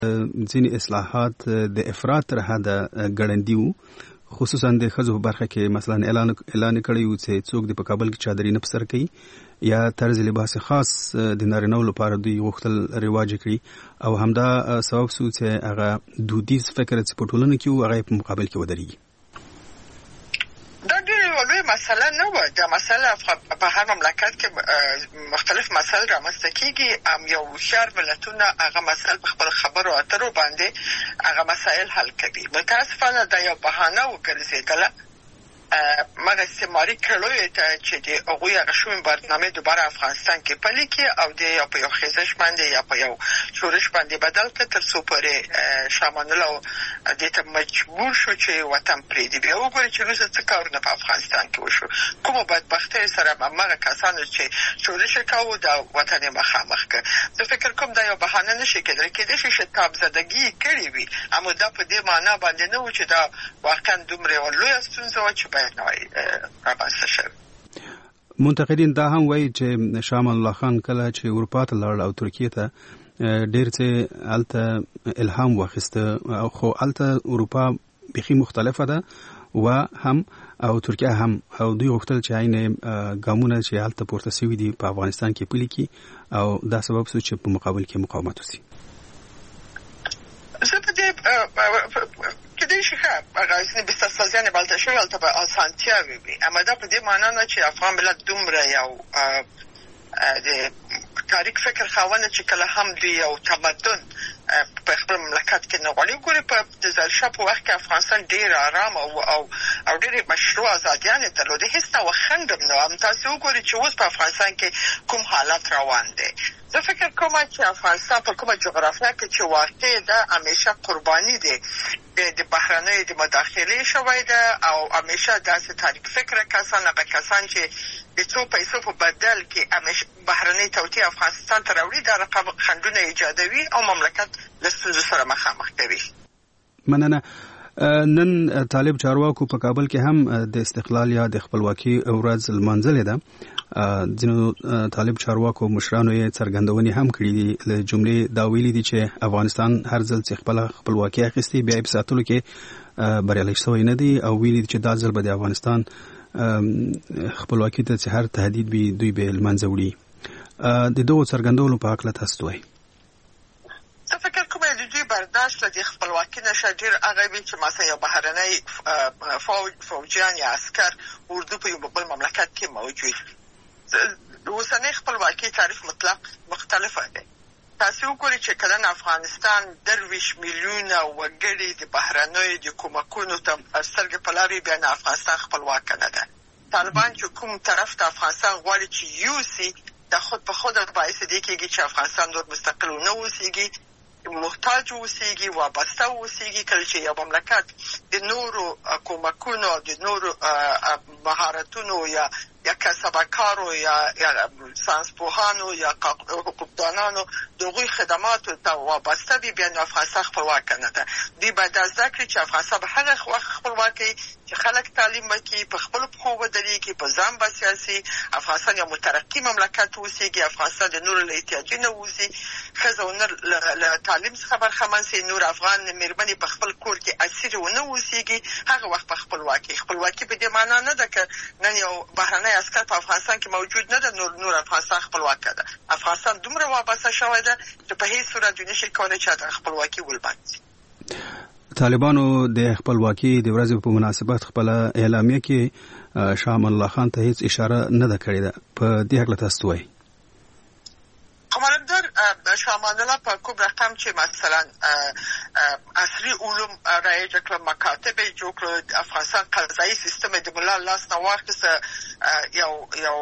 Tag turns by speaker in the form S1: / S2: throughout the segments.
S1: ځینې اصلاحات د افراط تر حده ګړندي وو، خصوصا د ښځو په برخه کې مثلا اعلان کړی و چې څوک د په کابل کې چادري نه په سر کوي یا طرز لباس خاص د نارینه‌و لپاره دوی غوښتل رواج کړي او همدا سبب شو چې هغه دودیز فکر چې په ټولنه کې و هغه په مقابل کې ودرېږي.
S2: دا ډېره لویه مسله نه وه. دا مسله په هر مملکت کې مختلف مسایل رامنځته کېږي. یو هوښیار ملتونه هغه مسایل په خپلو خبرو اترو باندې هغه مسایل حل کوي. متاسفانه دا یو بهانه وګرځېدله مګر استعماري کړیو ته چې د هغوی هغه شومې برنامې دوباره افغانستان کې پلي کړي او د یا په یو خیزش باندې یا په یو شورش باندې بدل کړي تر څو پورې شاه امان الله دې ته مجبور شو چې وطن پرېږدي. بیا وګورئ چې وروسته څه کارونه په افغانستان کې وشو. کومو بدبختیو سره همغه کسانو چې شورش یې کاوه دا وطن یې مخامخ کړ. زه فکر کوم دا یو بهانه نشي کېدلی. کېدای شي شتاب زدګي یې کړې وي، اما دا په دې معنا باندې نه و چې دا واقعا دومره یوه لویه ستونزه وه چې
S1: منتقدین دا هم وایي چې شاه امان الله خان کله چې اروپا ته لاړ او ترکیې ته ډېر څه هلته الهام واخیسته، خو هلته اروپا بیخي مختلفه ده و هم او ترکیه هم او دوی غوښتل چې عین ګامونه چې هلته پورته شوي دي په افغانستان کې پلي کړي او دا سبب شو چې په مقابل کې مقاومت وشي.
S2: زه په دې کېدای شي هغه ځینې بستاسازیانې بلته شوي هلته به اسانتیاوې وي، اما دا په دې معنا نه چې افغان ملت دومره یو د تاریخ فکر خاوند چې کله هم دوی یو تمدن په خپل مملکت کې نه غواړي. ګورې په د ظاهرشاه په وخت کې افغانستان ډېر ارام او ډېرې مشروع ازادیانې درلودې، هېڅ ډول خنډ هم نه و. تاسې وګورئ چې اوس په افغانستان کې کوم حالت روان دی. زه فکر کوم چې افغانستان په کومه جغرافیه کې چې واقع ده همیشه قرباني دی د بهرنیو د مداخلې شوی ده او همیشه داسې تاریخ فکره کسان هغه کسان چې د څو پیسو په بدل کې همیشه بهرنۍ توطیې افغانستان ته راوړي دا رقم خنډونه ایجادوي او مملکت له ستونزو سره مخامخ کوي.
S1: مننه. نن طالب چارواکو په کابل کې هم د استقلال یا د خپلواکي ورځ لمانځلې ده. ځینو طالب چارواکو مشرانو یې څرګندونې هم کړې دي. له جملې دا ویلي دي چې افغانستان هر ځل چې خپله خپلواکي اخیستې بیا یې په ساتلو کې بریالی شوی نه دی او ویلي دي چې دا ځل به د افغانستان خپلواکي ته چې هر تهدید وي دوی به لمنځه وړي. د دغو څرګندونو په هکله تاسو څه وایئ؟
S2: زه فکر کوم د دوی برداشت له دې خپلواکي نشه ډېر هغه وي چې مثلا یو بهرنی فوجیان یا عسکر اردو په یو بل مملکت کې موجود. د اوسنۍ خپلواکي تعریف مطلق مختلفه دی. تاسې وګورئ چې کله افغانستان 23 میلیونه وګړي د بهرنیو د کومکونو ته سترګې په لار وي، بیا نه افغانستان خپلواکه نه ده. طالبان چې کوم طرف ته افغانستان غواړي چې یوسي دا خود په خود باعث دې کېږي چې افغانستان نور مستقل نه اوسېږي، محتاج اوسېږي، وابسته اوسېږي. کله چې یو مملکت د نورو کومکونو د نورو مهارتونو یا کسبکارو یا ساینسپوهانو یا حقوقدانانو د هغوی خدماتو ته وابسته وي، بیا نو افغانستان خپلواکه نه ده. دوی باید دا زده کړي چې افغانستان به هغه وخت خپلواک وي چې خلک تعلیم وکړي، په خپلو پښو ودرېږي، په ځان بسیاسي افغانستان یو مترقي مملکت اوسېږي، افغانستان د نورو له احتیاجي نه ووځي، ښځه ونه له تعلیم څخه برخمن سي، نور افغان مېرمنې په خپل کور کې اسیرې ونه اوسېږي، هغه وخت په خپلواکي. خپلواکي په دې معنا نه ده که نن یو بهرنی عسکر په افغانستان کې موجود نه ده نور افغانستان خپلواکه ده. افغانستان دومره وابسته شوی ده چې په هیڅ صورت دوی نشي کولی چې د خپلواکي ولبندي.
S1: طالبانو د خپلواکي د ورځې په مناسبت خپله اعلامیه کې شاه امان الله خان ته هیڅ اشاره نه ده کړې ده. په دې هکله تاسو څه وایئ؟
S2: قماندان شاه امان الله په کوم رقم چې مثلا عصري علوم رایج کړل، مکاتب یې جوړ کړل، افغانستان قضایي سیستم د ملا لاس نه واخیسته، یو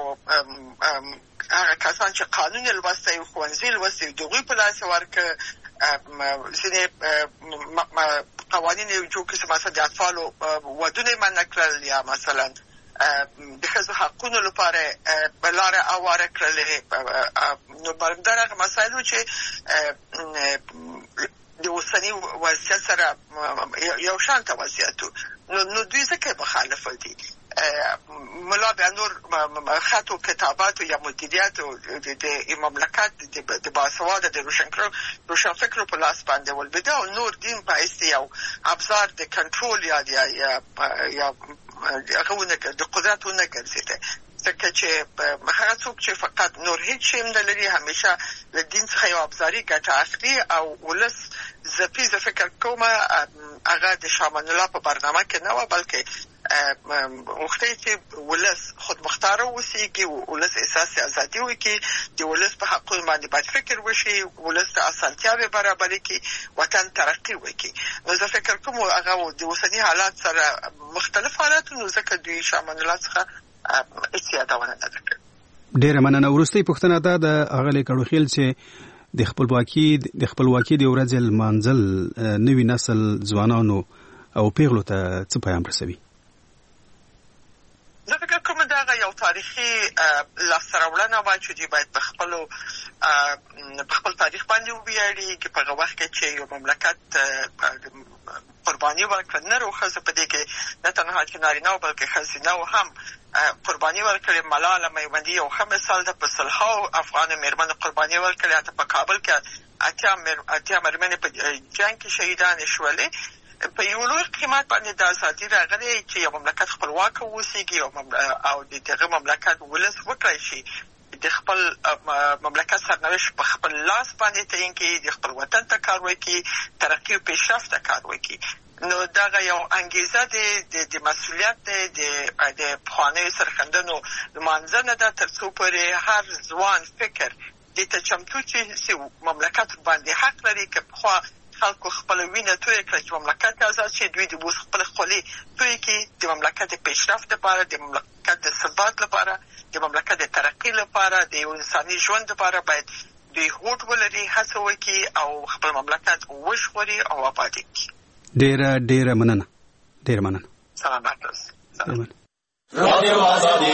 S2: هغه کسان چې قانون یې لوستی وي، ښوونځي لوستی وي، د هغوی په لاس یې ورکړه. ځینې قوانین یې جوړ کړي چې مثلا د اطفالو ودونه یې منع کړل یا مثلا د ښځو حقونو لپاره لاره هواره کړلې. نو برابر هغه مسایلو چې د اوسني وضعیت سره یو شانته وضعیت نو دوی ځکه مخالفه دي. ملا بیا نور خط و کتابات یا مدیریت د مملکت د باسواده د روشنفکرو په لاس باندې ولبده او نور دین پایسته یو ابزار د کنټرول یا هغه د قدرتونه ګرځیده ځکه چې هغه څوک چې فقط نور هیڅ شی نه لري همیشه له دین څخه یو ابزاري ګټه اخلي او ولس زه فکر کوم هغه د شامان الله په برنامه کې نه و بلکې وختي چې ولس خود مختار اوسېږي ولس احساس ازادي وکړي د ولس په حقوقو باندې باید فکر وشي ولس ته اسانتیاوې برابر کړي وطن ترقی وکړي نو زه فکر کوم هغه د اوسني حالات سره مختلف حالات نو ځکه دوی شامان الله څخه استیادونه نه ده.
S1: ډیره مننه. وروستۍ پوښتنه ده د اغلی کډوخیل چې د خپلواکي د ورځې لمانځل نوي نسل ځوانانو او پیغلو ته څه پیغام رسوي؟
S2: زه فکر کوم دا یو تاریخي لاسته راوړنه وه چې دوی باید په خپل تاریخ باندې وویاړي چې په هغه وخت کې چې یو مملکت قرباني ورکړه نر او ښځو په دې کې نه تنها چې نارینه او بلکې ښځینه هم قرباني ورکړې. ملاله میوندي یو ښه مثال ده. په سلهاو افغانو مېرمنو قرباني ورکړې. حتی په کابل کې اتیا مېرمنې په جنګ کې شهیدانې شولې. په یو لوی قیمت باندې د ازادي راغلی چې یو مملکت خپلواک واوسېږي او د دغه مملکت ولس وکړی شي د خپل مملکت سرنوشت په خپل لاس باندې تعیین کړي، د خپل وطن ته کار وکړي، ترقي او پیشرفت ته کار وکړي. نو دغه یو انګیزه د مسؤلیت د پخوانیو سرښندنو لمانځنه ده تر څو پورې هر ځوان فکر دې ته چمتو چې مملکت باندې حق لري که پخوا خلکو خپل وینه توی کړه چې مملکت آزاد شي، دوی د اوس خپل خولې توی کړي د مملکت پیشرفت لپاره، د مملکت د ثبات لپاره، د مملکت د ترقي لپاره، د یو انساني ژوند لپاره باید دوی هوډ ولري، هڅه وکړي او خپل مملکت وژغوري او آباد کړي.
S1: ډیره مننه.
S2: سلامات اوسئ.
S3: رادیو آزادي.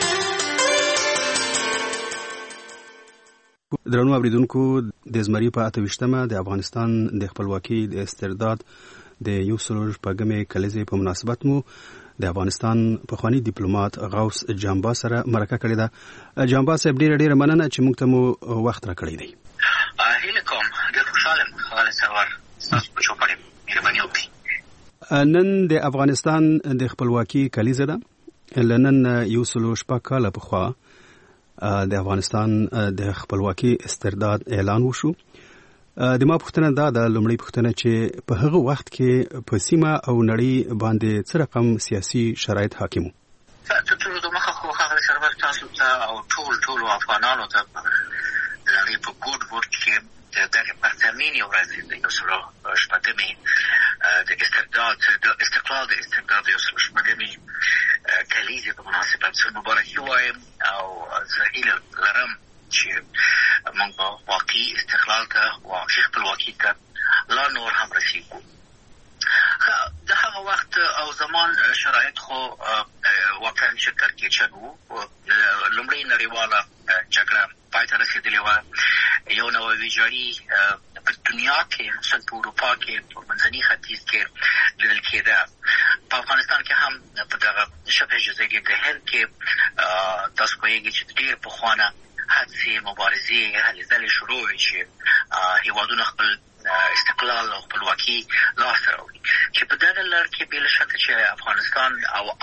S1: درنو اوریدونکو، د زمری په 28مه د افغانستان د خپلواکۍ د استرداد د 100 کلزې په مناسبت مو د افغانستان پخوانی ډیپلوماټ غوث جامبا سره مرکه کړې ده. جامبا صاحب ډیره مننه چې موږ ته مو وخت راکړی دی.
S4: هیله کوم ډیر خوشاله یم خالد سوار تاسو په چوپړې مهرباني وکړئ.
S1: نن د افغانستان د خپلواکۍ کلیزه ده. لنن 100 کاله پخوا د افغانستان د خپلواکۍ استرداد اعلان وشو. د ما پوښتنه دا د لومړی پوښتنه چې په هغه وخت کې په سیمه او نړۍ باندې څه رقم سیاسي شرایط حاکم وو؟
S4: ټول د مخه خو هغه سرور تاسو ته او ټول افغانانو ته لري په ګډ ورک کې دغه پرتمینی ورځې د 100 د استرداد د استقلال د استرداد د 100 کلیزې په مناسبت مبارکي وایم او زه هیله لرم چې موږ واقعي استقلال ته واقعي خپلواکي ته لا نور هم رسیږو. د هغه وخت او زمان شرایط خو واقعا شکر کې چلو. لومړی نړیواله جګړه پای ته رسېدلې وه. یو نوی ویجاړي په دنیا کې خصوصا په اروپا کې په منځني ختیځ کې لیدل کېده. په افغانستان کې هم په دغه شبه جزیرې د هند کې تاسو پوهېږئ چې ډېر پخوانه هڅې مبارزې هلې ځلې شروع وې چې هېوادونه خپل استقلال او خپلواکي لاسته راوړي. چې په دغه لړ کې بې له شکه چې افغانستان او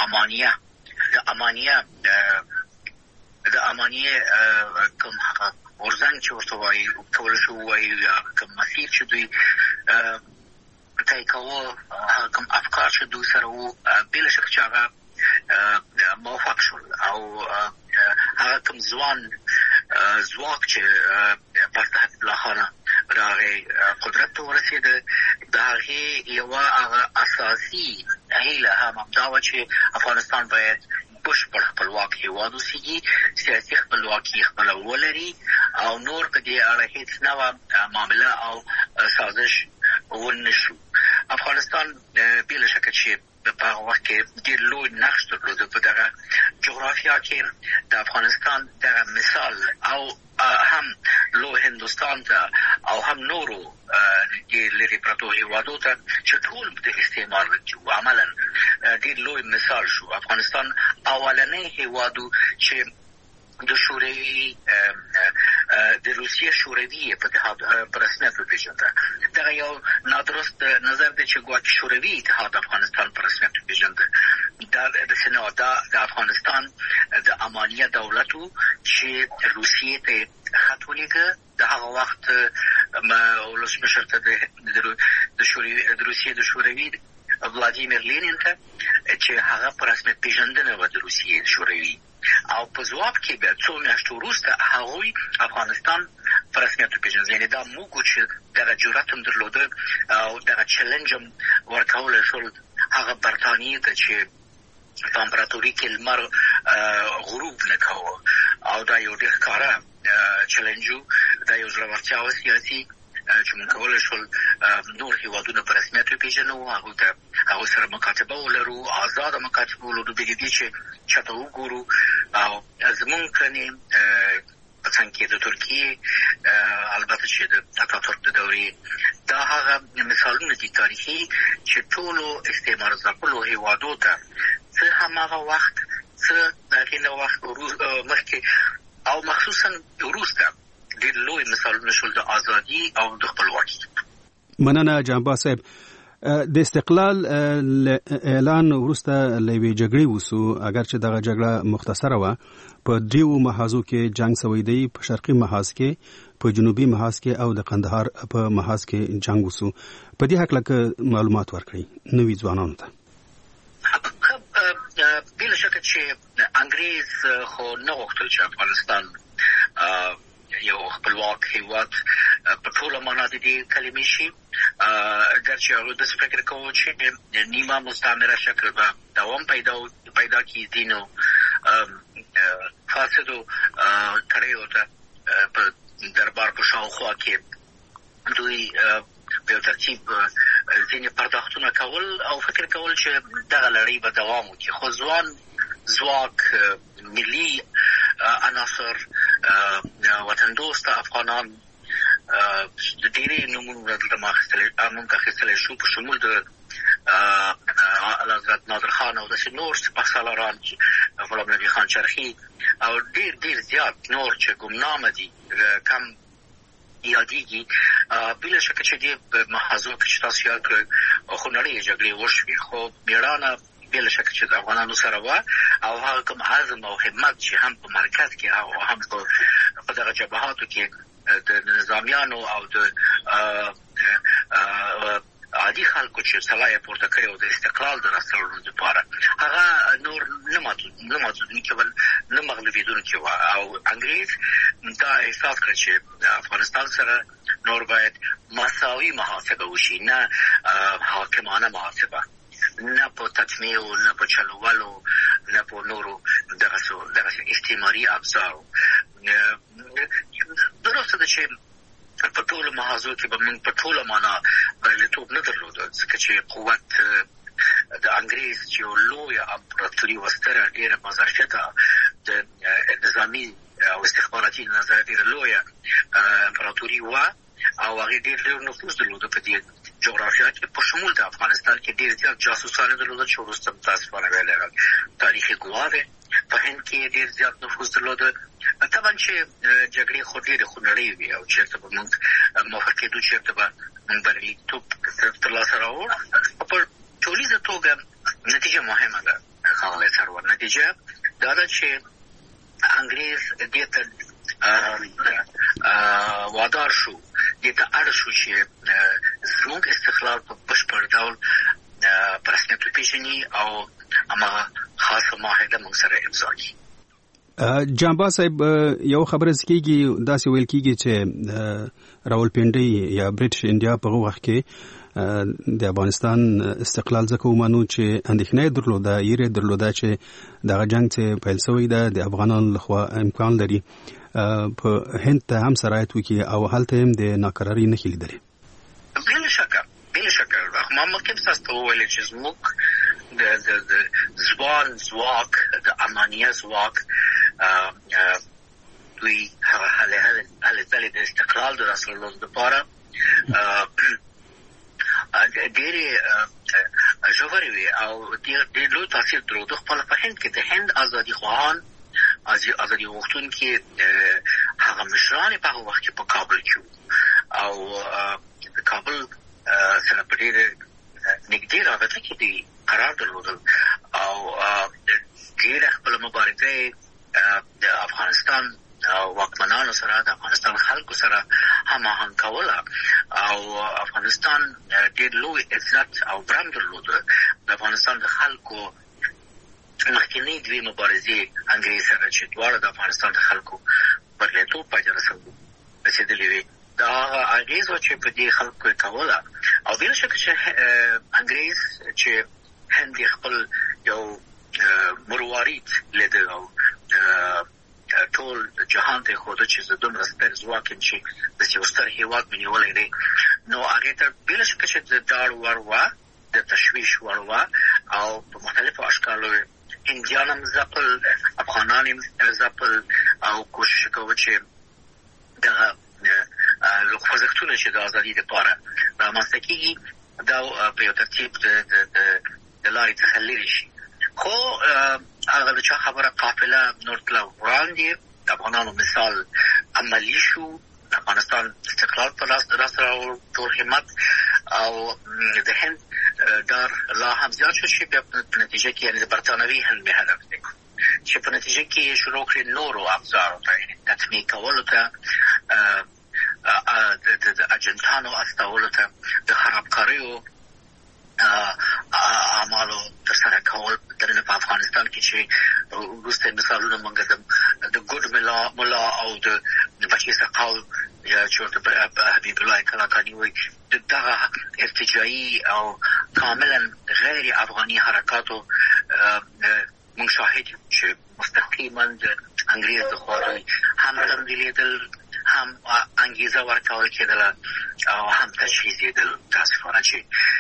S4: د امانیه کوم هغه ورزنګ چې ورته وایي کولی شو ووایي یا کوم مسیر چې دوی طی کوه کوم افکار چې دوی سره وو بې له شکه چې هغه موفق شول او هغه کوم ځواک چې پس د حبیبالله خان راغی قدرت ته ورسېده د هغې یوه هغه اساسي هیله هم همدا وه چې افغانستان باید بشپړ خپلواک هېواد اوسېږي، سیاسي خپلواکي خپله ولري او نور په دې اړه هېڅ نوه معامله او سازش ونه شو. افغانستان بې له شکه چې په هغه وخت کې ډېر لوی نقش درلوده په دغه جغرافیا کې. د افغانستان دغه مثال او هم لو هندوستان ته او هم نورو د لری پروتو هیوادو ته چې ټول د استعمار کې عملاً ډېر لوی مثال شو. افغانستان اولنې هیوادو چې د شوروي د روسیې شوروي اتحاد په رسمیت وپېژنده. دغه یو نادرست نظر دی چې ګواکې شوروي اتحاد افغانستان په رسمیت وپېژنده. دا د افغانستان د امانیه دولت و چې روسیې ته خط ولیږه. د هغه وخت ولسمشر ته د روسیې د شوروي ولادیمیر لینین ته چې هغه په رسمیت پېژندنه و د روسیې شوروي، او په ځواب کې به څو میاشتې وروسته هغوی افغانستان په رسمیت وپېژني. یعنې دا موږ چې دغه جرأت هم درلوده او دغه چلنج هم ورکولی شول هغه برطانیې ته چې په امپراتوري کې لمر غروب نه کوه، او دا یو ډېر ښکاره چلنج و. دا یو زړورتیا وه سیاسي چې موږ کولی شول نور هېوادونه په رسمیت وپېژنو، هغوی سره مکاتبه ولرو، آزاده مکاتبه ولرو، بې دې چې چاته وګورو. او زموږ کړنې په څنګ کې د ترکیې البته چې د اتاتورک د دورې دا هغه مثالونه دي تاریخي چې ټولو استعمار ځپلو هېوادو ته څه هماغه وخت څه د هغې نه وخت مخکې او مخصوصا وروسته ډېر لوی مثالونه شول د ازادي او د خپلواکي.
S1: مننه جانباز صاحب. د استقلال اعلان وروسته له یوې جګړې وسو، اگر چې دغه جګړه مختصره وه. په دریو محاذو کې جنګ سوی دی، په شرقي محاذ کې، په جنوبي محاذ کې او د قندهار په محاذ کې جنګ وسو. په دې هکله که معلومات ورکړئ نوي ځوانانو ته.
S4: بلا شکه چې انګریز خو نه غوښتل چې افغانستان یو خپلواک هیواد په ټوله معنا د دې کلمې شي. ګرچې هغوی داسې فکر کوو چې نیمه مستعمره شکل به دوام پیدا کړي. ځینو فاسدو کړیو ته په دربار په شاوخوا کې دوی په یو ترتیب ځینې پرداختونه کول او فکر کول چې دغه لړۍ به دوام وکړي. خو ځواک ملي عناصر وطن دوست افغانان د ډېرې نومونه دلته موږ اخیستلی شو، په شمول د اعلیحضرت نادر خان او داسې نور سپهسالاران غلام نبي خان چرخي او ډېر زیات نور چې ګمنامه دي کم یادېږي. بله شکه چې دې محاذو کې چې تاسو یاد کړئ خونړۍ جګړې وشوې، خو مېړانه بله شکه چې د افغانانو سره وه، او هغه کوم عزم او همت چې هم په مرکز کې او هم په دغه جبهاتو کې د نظامیانو او د عادي خلکو چې سلای پورته کړی او د استقلال د راستلو لپاره هغه نور نه ماتودونکي ول، نه مغلوبېدونکي وه. او انګریز دا احساس کړ چې د افغانستان سره نور باید مساوي محاسبه وشي، نه حاکمانه محاسبه، نه په تطمیع، نه په چلولو، نه په نورو دغه استعماري ابزارو. درسته ده چې په ټولو محاذو کې به موږ په ټوله معنا بریالیتوب نه درلوده، ځکه چې قوت د انګریز چې یو لویه امپراتوري وه، ستره ډېره باظرفیته د نظامي او استخباراتي نظر ډېره لویه امپراتوري وه، او هغې ډېر نفوذ درلوده په دې جغرافیا کې، په شمول د افغانستان کې ډېر زیات جاسوسان درلوده چې وروسته متاسفانه ویلی تاریخي ګواه دی. په هند کې ډېر زیات نفوذ درلوده. طبعا چې جګړې خو ډېرې خونړۍ وي او چېرته به موږ موفق کېدو، چېرته به موږ بریالیتوب ترلاسه راوړو. په ټولیزه توګه نتیجه مهمه ده ښاغلی سرور. نتیجه دا ده چې انګریز دې ته وادار شو، دې ته اړ شو چې زموږ استقلال په بشپړ ډول په رسمیت وپېژني او هماغه خاصه معاهده موږ سره امضا کړي.
S1: جانباز صاحب، یو خبره کېږي، داسې ویل کېږي چې راولپنډۍ یا برټش انډیا په هغه وخت کې د افغانستان استقلال ځکه ومنو چې اندېښنه یې درلوده، یې درلوده چې دغه جنګ چې پیل شوی ده د افغانانو لخوا امکان لري په هند ته هم سرایت وکړي او هلته هم د ناکرارۍ نښې لیدلې.
S4: بله شکه ما مخکې تاسو ته وویل چې زموږ د ځواک د امانیه ځواک دوی هله د استقلال د رسولو لپاره ډېرې ژورې وي او ډېر لوی تاثیر درلود. خپل په هند کې د هند ازادي خواهان ازادي غوښتونکي هغه مشران په هغه وخت کې په کابل کې او د کابل سره په ډېر نږدې رابطه کې دي قرار درلودل او ډېر خپل مبارزه د افغانستان واکمنانو سره د افغانستان خلکو سره هماهنګ کوله او افغانستان ډېر لوی عزت او برم درلود. د افغانستان د خلکو مخکینی دوی مبارزې انګریز سره چې دواړه د افغانستان د خلکو بریالیتوب پای ته رسېدلې وي دا هغه اغېز و چې په دې خلکو یې کوله او بېله شکه چې انګریز چې هند خپل یو مروارید لیده او ټول جهان ته خوده چې د دومره ستر ځواک چې د یو ستر هېواد ونیولی دی نو هغې ته بېله شکه چې د ډاډ وړ وه د تشویش وړ وه او په مختلفو اشکالو هندیان هم ځپل افغانان هم ځپل او کوشش کوه چې دغه خوځښتونه چې د ازادي دپاره رامنځته کېږي دا په یو ترتیب د لارې څخه لرې شي. خو هغه د چا خبره قافله نور تله وړاندې د افغانانو مثال عملي شو. د افغانستان استقلال په لاس راوړ ټول همت او د هند دار لا هم زیات شو چې په نتیجه کې یعنې د برطانوي هند مې هدف دی چې په نتیجه کې شروع کړي نورو افزارو ته تطمیع کولو ته د اجنټانو استولو ته د خرابکاریو اعمالو ترسره کول دننه په افغانستان کې چې وروسته مثالونه موږ د ګډ ملا او د بچي سقاو یا چې ورته حبیب الله کلاکاني وایي دغه ارتجاعي او کاملا غیر افغاني حرکاتو موږ شاهد یو چې مستقیما د انګریز د خوا هم تنظیمېدل هم انګیزه ورکول کېدله او هم تشویقېدل. متاسفانه چې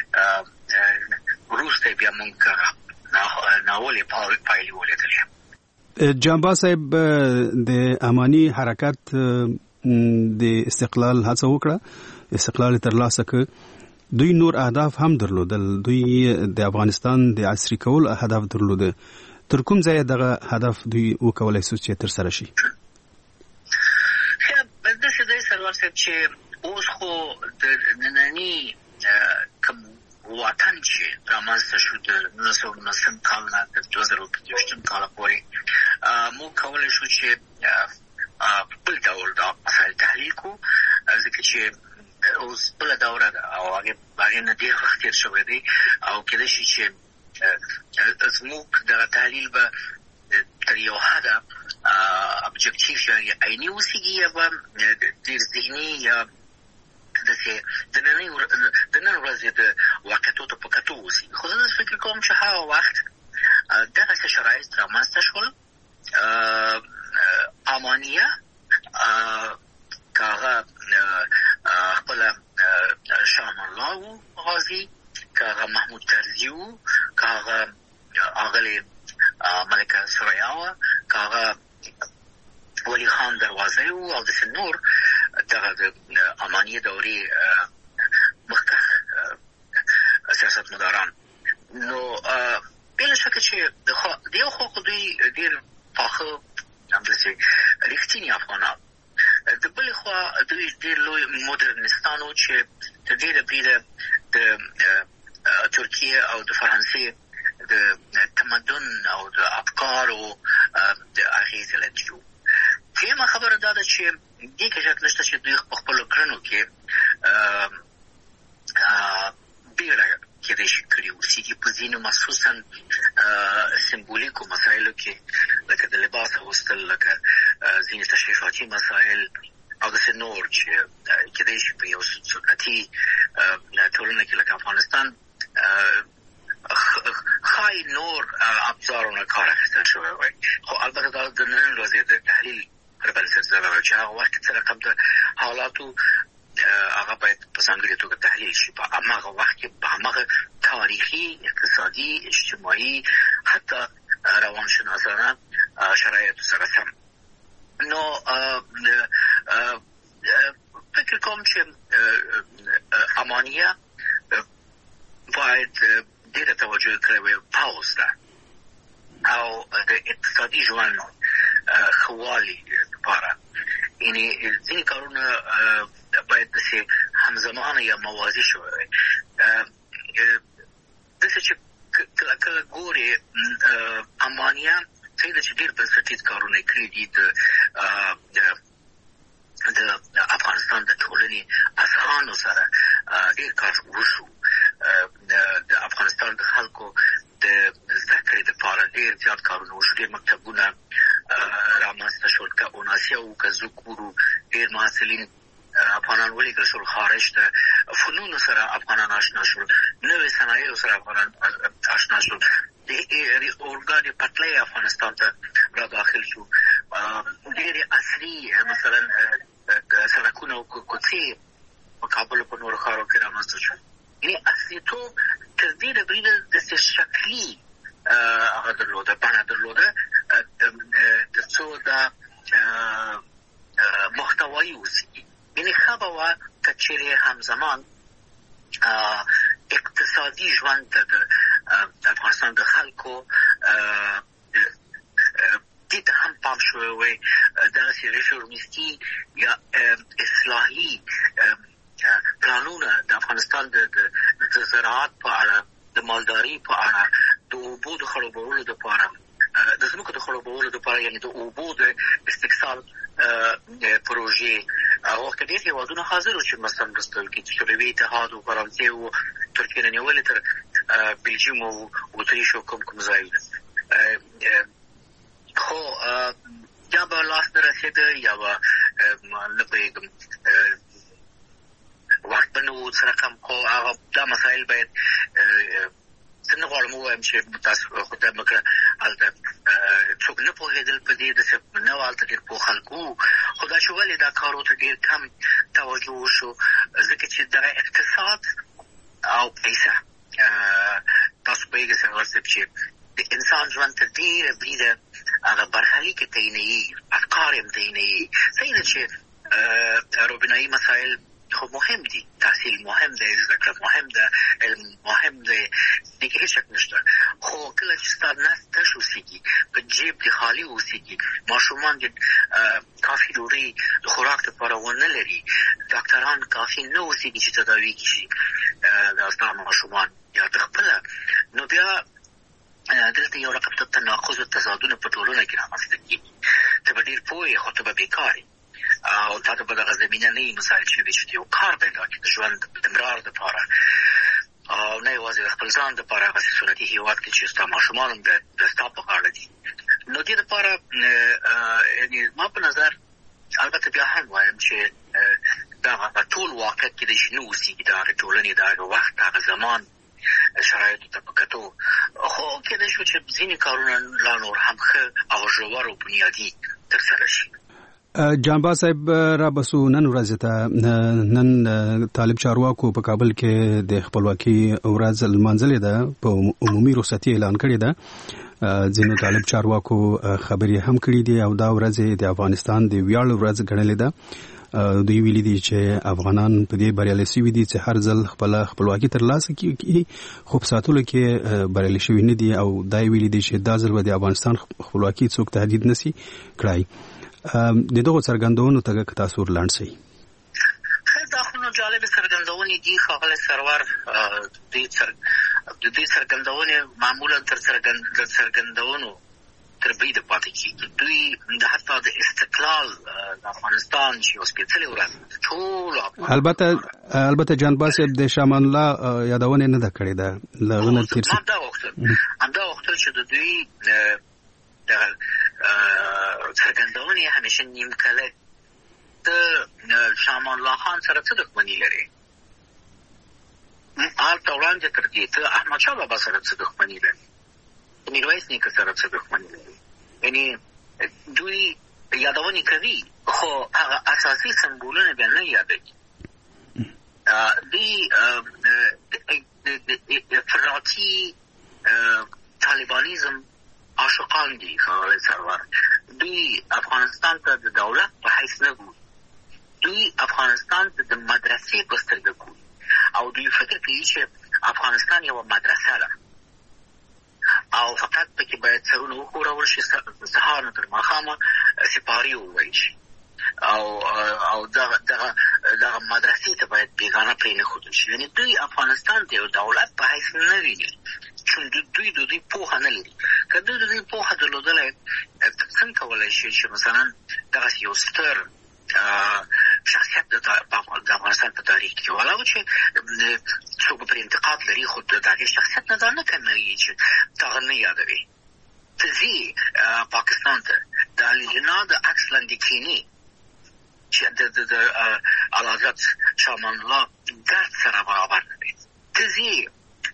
S4: وروسته بیا موږ ناولې پایلې ولیدلې.
S1: جانباز صاحب د اماني حرکت د استقلال هڅه وکړه، استقلال ترلاسه کړ. دوی نور اهداف هم درلودل، دوی د افغانستان د عصري کول هدف درلوده. تر کوم ځای دغه هدف دوی وکولای شو چې تر سره شي؟
S4: داسې دی سرور صاحب چې اوس خو د ننني کوم وطن چې رامنځته شو د 1990 کال نه تر 2025 کال پورې موږ کولی شو چې بل ډول دا مسایل تحلیل کړو ځکه چې اوس بله دوره ده او هغې نه ډېر وخت تېر شوی دی او کېدای شي چې زموږ دغه تحلیل به تر یو حده ابجکتیف یا عیني اوسېږي یا به ډېر ذهني یا داسې د نن ورځې د واقعیتو ته په کتو اوسېږي. خو زه داسې فکر کوم چې هغه وخت دغسې شرایط رامنځته شول امانیه که هغه خپله شاه الله و غازي که هغه محمود طرزي و که هغه آغلې ملکه ثریا وه که هغه ولی خان دروازی و او داسې نور دغه د امانیه دورې مخکښ سیاستمداران. نو بېله شکه چې د یو خوا خو دوی ډېر پاخه همداسې رښتیني افغانان، د بلې خوا دوی ډېر لوی مدرنستان و چې تر ډېره بریده د ترکیې او د فرانسې د تمدن او د افکارو د اغېزې لاندې و. دویمه خبره دا ده چې دې کې شک نشته چې دوی په خپلو کړنو کې بیړه کېدای شي کړي اوسېږي په ځینو مخصوصا سمبولیکو مسایلو کې لکه د لباس اغوستل، لکه ځینې تشریفاتي مسایل او داسې نور چې کېدای شي په یو سنتي ټولنه کې لکه افغانستان ښایي نور ابزارونه کار اخیستل شوی وای. خو البته دا د نن ورځې د تحلیل پر بنسټ ضرور چې هغه وخت څه رقم د حالاتو هغه باید په ځانګړې توګه تحلیل شي په هماغه وخت کې په هماغه تاریخي، اقتصادي، اجتماعي، حتی روانشناسانه شرایطو سره سم. نو فکر کوم چې امانیه باید ډېره توجه کړې وي پاوز ده او د اقتصادي ژوند خوالي لپاره یعنی ځینې کارونه باید داسې همزمانه یا موازي شوی وي داسې چې کله ګورې امانیه څه ده چې ډېر بنسټیز کارونه یې کړي دي د افغانستان د ټولنې اذهانو سره ډېر کار وشو د افغانستان د خلکو د زده کړې دپاره ډېر زیات کارونه وشو ډېر مکتبونه رامنځته شول که اوناسیا و که زوک ورو ډېر محصلین افغانان ولیږل شول خارج ته فنونو سره افغانان اشنا شول نوې صنایعو سره افغانان اشنا شول د اورګاډي پټلۍ افغانستان ته را داخل شو ډېرې عصري مثلا سړکونه او کوڅې په کابل او په نورو ښارو کې رامنځته شول یعنې عصریتوب تر دې بریده داسې شکلي هغه درلوده بڼه درلوده تر څو دا محتوایي اوسېږي یعنې ښه به وه که چیرې همزمان اقتصادي ژوند ته د افغانستان د خلکو دې ته هم پام شوی وی دغسې ریفورمیستي یا اصلاحي پلانونه د افغانستان د زراعت په اړه د مالداري په اړه د اوبو د خړوبولو دپاره د ځمکو د خړوبولو دپاره یعنې د اوبو د استکثار پروژې هغه وخت کې ډېر هېوادونه حاضر وو چې مثلا مرسته وکړي چې شوروي اتحاد و فرانسې و ترکیې نه نیولې تر بلجیم و اتریش و کوم ځایونه خو یا به لاس نه رسېده یا به نه پوهېږم وخت به نه و څه رقم خو هغه دا مسایل باید زه نه غواړم ووایم چې تاسو خدای مه کړه هلته څوک نه پوهېدل په دې داسې نه وه هلته ډېر پوه خلک وو خو دا چې ولې دا کارو ته ډېر کم توجه وشو ځکه چې دغه اقتصاد او پیسه تاسو پوهېږئ سرور صاحب چې د انسان ژوند ته ډېره بریده هغه برخلیک یې تعینوي افکار یې تعینوي صحیح ده چې روبینایي مسایل خو مهم دي تحصیل مهم دی زده کړه مهم ده علم مهم دی دې کې هېڅ شک نشته خو کله چې ستا نس تش اوسېږي په جیب دې خالي اوسېږي ماشومان دې کافي ډوډۍ د خوراک لپاره ونه لري ډاکټران کافي نه اوسېږي چې تداوي کړي دا ستا ماشومان یا ته خپله نو بیا دلته یو رقم ته تناقض و تضادونه په ټولنه کې رامنځته کېږي ته به ډېر پوه یې خو ته به بېکار یې او تا ته به دغه زمینه نه وي مسایل شوي چې د یو کار پیدا کړي د ژوند د استمرار دپاره او نه یوازې د خپل ځان دپاره هغسې سنتي هېواد کې چې ستا ماشومان هم د ستا په غاړه دي نو دې دپاره یعنې ما په نظر البته بیا هم وایم چې دغه ټول واقعیت کېدای شي نه اوسېږي د هغې ټولنې د هغه وخت د هغه زمان شرایطو ته په کتو خو کېدای شو چې ځینې کارونه لا نور هم ښه او ژور او بنیادي ترسره شي
S1: جانباز صاحب را بسو نن ورځ ته نن طالب چارواکو په کابل کې د خپلواکي ورځ لمانځلې ده په عمومي رخصتي اعلان کړې ده ځینو طالب چارواکو خبرې هم کړې دي او دا ورځ د افغانستان د ویاړ ورځ ګڼلې ده دوی ویلي دي چې افغانان په دې بریالي شوي دي چې هر ځل خپله خپلواکي ترلاسه کړي خو په ساتلو کې بریالي شوي نه دي او دا ویلي دي چې دا ځل به د افغانستان خپلواکي څوک تهدید نشي کړای د دغو څرګندونو ته که تاسو ورلاند شئ
S4: دا خو نو جالبې څرګندونې دي ښاغلی سرور د دې څرګندونې معمولا تر څرګندونو تر بریده پاتې کېږي دوی د حتی د استقلال د افغانستان چې یو سپېڅلې ورځ ټول
S1: البته جانباز صاحب د شامان الله یادونه نه ده کړې ده له هغه نه تېر
S4: همدا غوښتل چې د دوی د څرګندونې همیشه نیمکله د شامان الله خان سره څه دښمني لري هلته وړاندې تر دې ته احمدشاه بابا سره څه دښمني لري میرویس نیکه سره څه دښمني لري یعنې دوی یادونې کوي خو هغه اساسي سمبولونه بیا نه یادوي دوی د افراطي طالبانیزم عاشقان دي ښاغلی سرور دوی افغانستان ته د یو مدرسه ده او فقط پکې باید سرونه وښورول شي سهار نه تر ماښامه سپارې وویل شي او دغه مدرسې ته باید بیګانه پرېنښودل شي. یعنې دوی افغانستان ته یو دولت په حیث نه ویني چې دوی پوهه نه لري. که دوی پوهه درلودلی څنګه کولی شي چې مثلا دغسې یو ستر شخصیت د افغانستان په تاریخ کې ولا و چې څوک پر انتقاد لري خو د هغې شخصیت نه ځان نه کموي چې تا نه یادوي. ته ځې پاکستان ته د علي جناه د عکس لاندې کښېنې چې د اعلیحضرت شاه امان الله ګرد سره برابر نه دی. ته ځې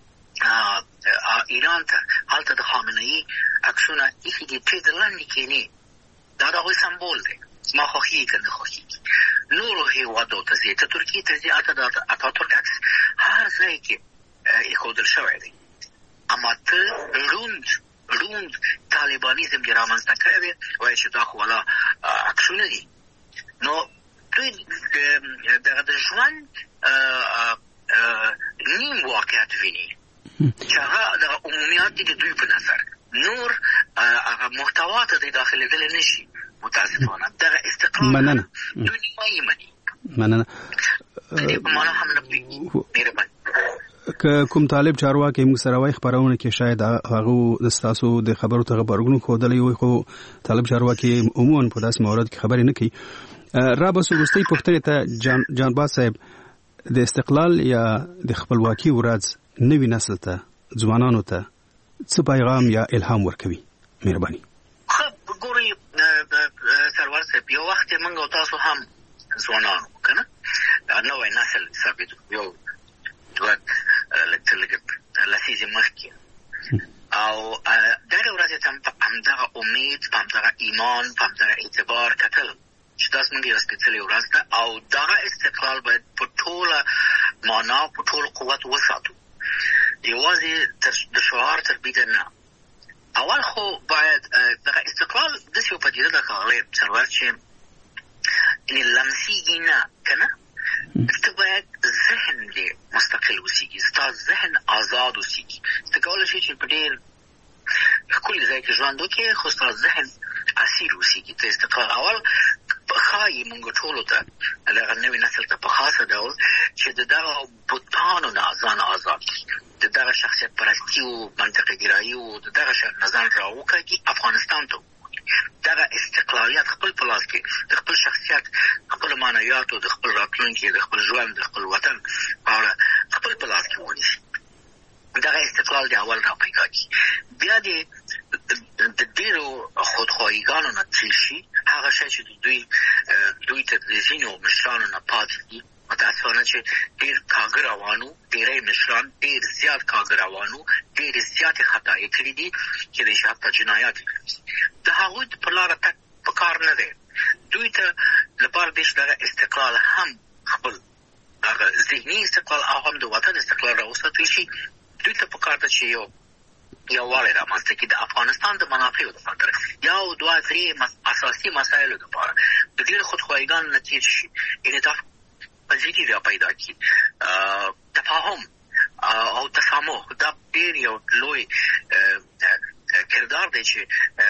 S4: ایران ته هلته د خامنه‌ای عکسونه ایښي دي چې د لاندې کښېنې دا د هغوی سمبول دی. ما خوښېږي که نه خوښېږي. نورو هېوادو ته ځې ته ترکیې ته ځې هلته د اتاتورک عکس هر ځای کې ایښودل شوی دی. اما ته روند طالبانیزم دې رامنځته کړی دی وایي چې دا خو والا عکسونه دي. نو دوی دغه د ژوند نیم واقعیت ویني چې هغه دغه عمومیات دي د دوی په نظر، نور هغه محتوا ته دی داخلېدلی نه شي. متاسفانه دغه استقلال دوی نیمایي مني.
S1: مننه.
S4: دې په معنا هم نه پوهېږي. مهرباني.
S1: که کوم طالب چارواکی موږ سره وایي خپرونه کې شاید هغه ستاسو د خبرو ته غبرګون ښودلی وي خو طالب چارواکی عموما په داسې موارد کې خبرې نه کوي. را به وروستۍ پوښتنې ته جانباز صاحب د استقلال یا د خپلواکي ورځ نوي نسل ته ځوانانو ته څه پیغام یا الهام ورکوي؟ مهرباني.
S4: ګورئ سرور صاحب یو وخت موږ او تاسو هم ځوانان وو که نه، نوی نسل ثابت یو دوه لسیزې مخکې او دغه ورځې ته په همدغه امید په همدغه ایمان په همدغه اعتبار کتل چې دا زموږ یوه سپېڅلې ورځ ده او دغه استقلال باید په ټوله معنا په ټول قوت وساتو، یوازې د شعار تر بیده نه. اول خو باید دغه استقلال داسې یو پدیده ده ښاغلی سرور چې یعنې لمسېږي نه که نه، ته باید ذهن دې مستقل اوسېږي، ستا ذهن آزاد اوسېږي. ته کولی شې چې په ډېر ښکلي ځای کې ژوند وکړې خو ستا ذهن اسیر اوسېږي. ته استقلال اول ښایي مونږ ټولو ته دغه نوي نسل ته په خاصه ډول چې د دغه بوتانو نه ځان آزاد کړي، د دغه شخصیت پرستي و منطقه ګرایي و د دغه نه ځان راوکاږي، افغانستان ته دغه استقلالیت خپل په لاس کې د خپل شخصیت خپل معنویاتو د خپل راتلونکي د خپل ژوند د خپل وطن په اړه خپل په لاس کې ونیسي. دغه استقلال د اول را پیدا کړي، بیا د ډېرو خودخواهیګانو نه تېر شي. هغه شی چې دوی ته د ځینو مشرانو نه پاتې دي، متاسفانه چې ډېر کاږه روان وو، ډېری مشران ډېر زیات کاږه روان وو، ډېرې زیاتې خطايي کړي دي چې د حتی جنایات یې کړي. د هغوی په لاره تګ په کار نه دی. دوی ته لپاره دی چې دغه استقلال هم خپل هغه ذهني استقلال او هم د وطن استقلال راوساتل شي. دوی ته په کار ده چې یووالی رامنځته کړي د افغانستان د منافعو دپاره، یو دوه درې اساسي مسایلو دپاره د ډېرو خودخواهیګانو نه تېر شي، انعطاف پذیري را پیدا کړي، تفاهم او تسامح. دا ډېر یو لوی کردار دی چې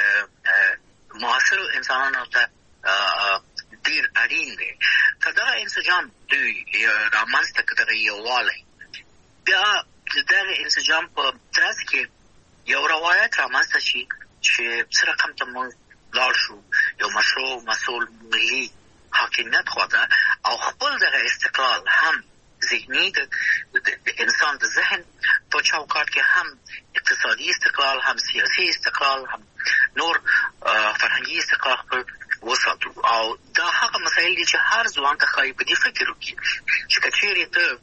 S4: معاصرو انسانانو ته ډېر اړین دی. که دغه انسجام دوی رامنځته کړي، دغه یووالی، بیا د دغه انسجام په ترڅ کې یو روایت رامنځته شي چې څه رقم ته موږ لاړ شو یو مشروع مسؤل ملي حاکمیت خواته او خپل دغه استقلال هم ذهني د انسان د ذهن په چوکاټ کې هم اقتصادي استقلال، هم سیاسي استقلال، هم نور فرهنګي استقلال خپل وساتو. او دا هغه مسایل دي چې هر ځوان ته ښایي په دې فکر وکړي چې که چېرې ته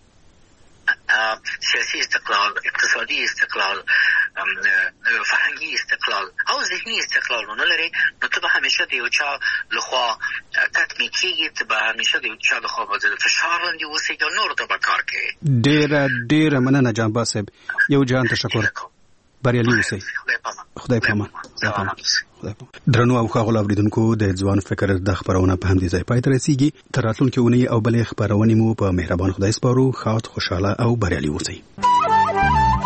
S4: سیاسي استقلال، اقتصادي استقلال، فرهنګي استقلال او ذهني استقلال ونه لري، نو ته به همیشه د یو چا لخوا تطمیع کېږي، ته به همیشه د یو چا لخوا به د فشار لاندې اوسېږي او نورو ته به کار کوي.
S1: ډېره مننه جانباز صاحب، یو جهان تشکر، بریالي اوسئ. خدای پامان. درنو او ښاغلو اورېدونکو، د ځوان فکر د خپرونه په همدې ځای پای ته رسېږي. تر راتلونکې اونۍ او بلې خپرونې مو په مهربان خدای سپارو. ښاد، خوشحاله او بریالي اوسئ.